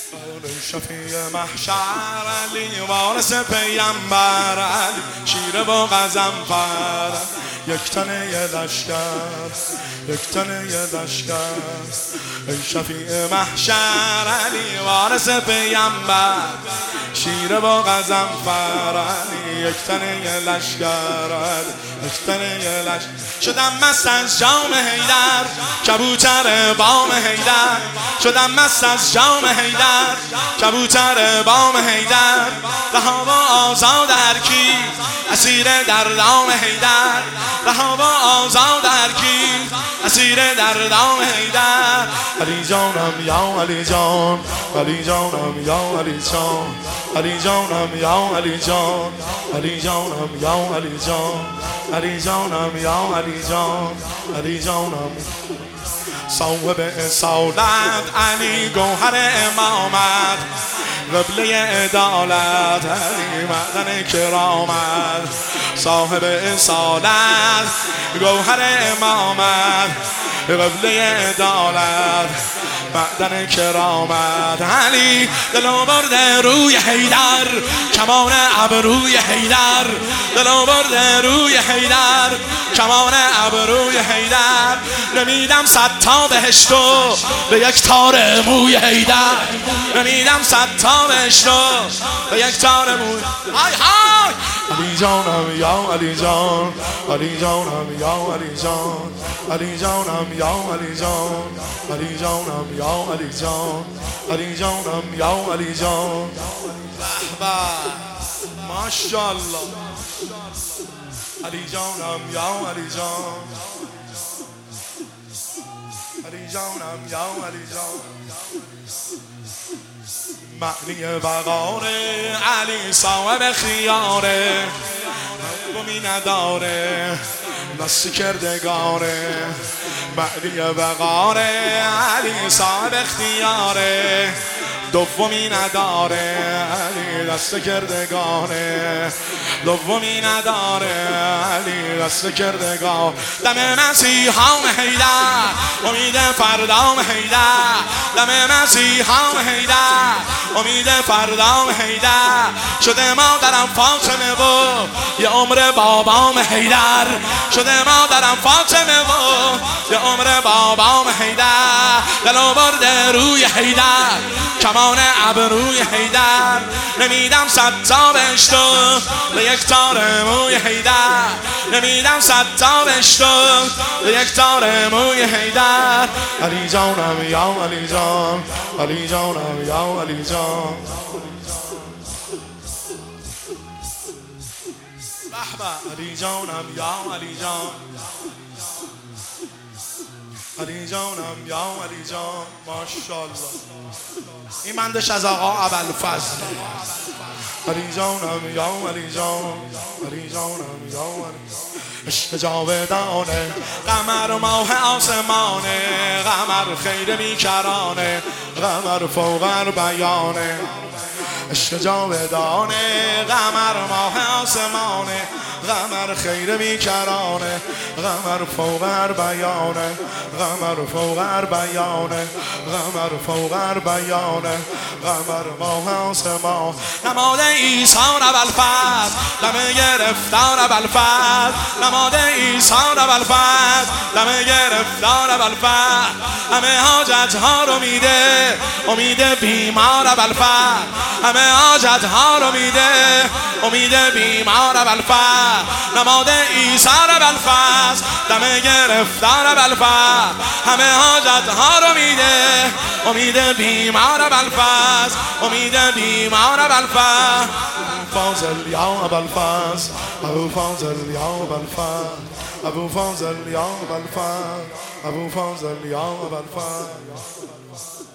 شفیع محشر علی وارث پیامبر علی شیر و غضنفر یک تنه یه لشکر یک تنه یه لشکر ای شفیع محشر علی وارث پیامبر شیر و غضنفر علی یک تنه یه لشکر یک تنه یه لشکر شدم مست از جام حیدر کبوتر بام حیدر شدم مست از جام حیدر کبوتر بام حیدر رها و آزاد هر کی اسیر در دام حیدر رها و آزاد هر کی اسیر در دام حیدر علی جانم یا علی جان علی جانم یا علی جان علی جانم یا علی جان علی جانم یا علی جان علی جانم یا علی جان علی جانم صاحب اصالت علی گوهر امامت قبله عدالت علی معدن کرامت صاحب اصالت گوهر امامت قبله عدالت معدن کرامت علی دلو برده روی حیدر کمان ابروی حیدر دلو برده روی حیدر کمان ابروی حیدر نمیدم صد تا بهشتو به یک تار موی حیدر نمیدم صد تا بهشتو به یک تار موی های های علی جانم یا علی جان علی جانم یا علی جان علی جانم یا علی جان علی جانم یا علی جان علی جانم یا علی جان به ماشاءالله علی جانم یا علی جان علی جانم یا علی جان معنی وقاره علی صاحب خیاره گمی نداره نسی کردگاره معنی وقاره علی صاحب اختیاره دومی نداره علی دست کردگاره دومی نداره علی دست کردگار دم مسیحام حیدر امید فردام حیدر دم مسیحام حیدر امید فردام حیدر شده مادرم فاطمه و یه عمر بابام حیدر شده مادرم فاطمه و یه عمر بابام حیدر دلو برده روی حیدر کمان ابروی حیدر نمیدم صد تا بهشتو به یک تار موی حیدر نمیدم صد تا بهشتو به یک تار موی حیدر علی جانم یا علی جان علی جانم یا علی جان علی جانم یا علی جان علی جانم یا علی جان ماشاءالله این مندش از آقا ابوالفضل علی جانم یا علی جان علی جانم یا علی عشق جاودانه قمر ماه آسمانه قمر خیر بیکرانه قمر فوق بیانه عشق جاودانه قمر ماه آسمانه قمر خیر بیکرانه قمر فوق بیانه قمر فوق بیانه قمر فوق بیانه قمر ماه آسمان نماد عیسی ابوالفضل دم گرفتار ابوالفضل نماد عیسی ابوالفضل دم گرفتار ابوالفضل همه حاجت ها رو میده امید بیمار ابوالفضل همه حاجت ها رو میده امید بیمار ابوالفضل نماد عیسی ابوالفضل دم گرفتار ابوالفضل همه حاجت ها رو میده امید بیمار ابوالفضل امید بیمار ابوالفضل فاضل یا ابوالفضل ابو فاضل یا ابوالفضل ابو فاضل یا ابوالفضل ابو فاضل یا ابوالفضل